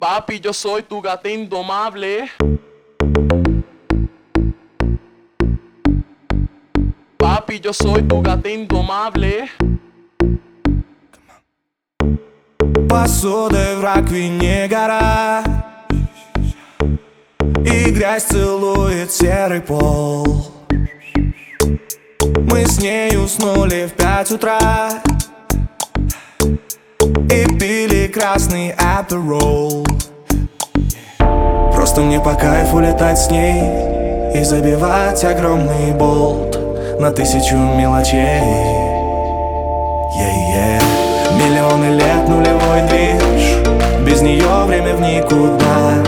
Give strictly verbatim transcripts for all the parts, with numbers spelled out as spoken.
Papi, yo soy tu gata indomable. Papi, yo soy tu gata indomable. Посудой в раковине гора, и грязь целует серый пол. Мы с ней уснули в пять утра и пили красный Aperol. Просто мне по кайфу летать с ней и забивать огромный болт на тысячу мелочей. Yeah-yeah. Миллионы лет нулевой движ, без нее время в никуда.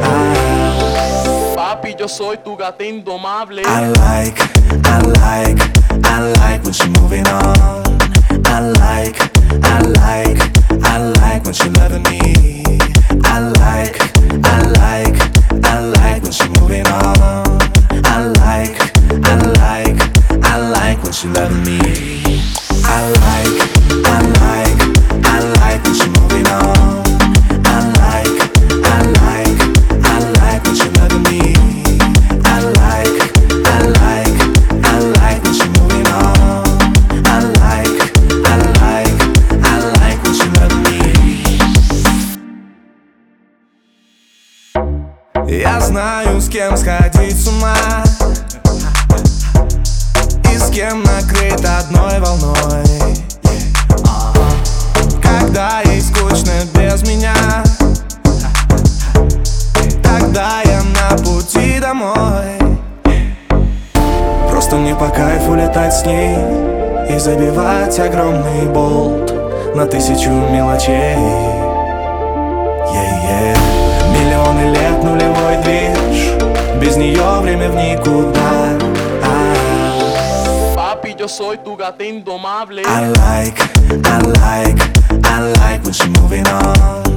Papi, yo soy tu gata indomable. I like, I like, I like when she moving on. I like, I like, I like when she loving me. I like, I like, I like when she moving on. I like, I like, I like when she loving me. I like, I like, I like when she moving on. I like, I like, I like when she loving me. I like, I like, I like when she moving on. I like, I like, I like when she loving me. Я знаю, с кем сходить с ума и с кем накрыть одной волной. Когда ей скучно без меня, тогда я на пути домой. Просто мне по кайфу летать с ней и забивать огромный болт на тысячу мелочей. Yeah-yeah. Миллионы лет нулевой движ, без нее время в никуда. Papi, yo soy tu gata indomable. I like, I like, I like when she moving on.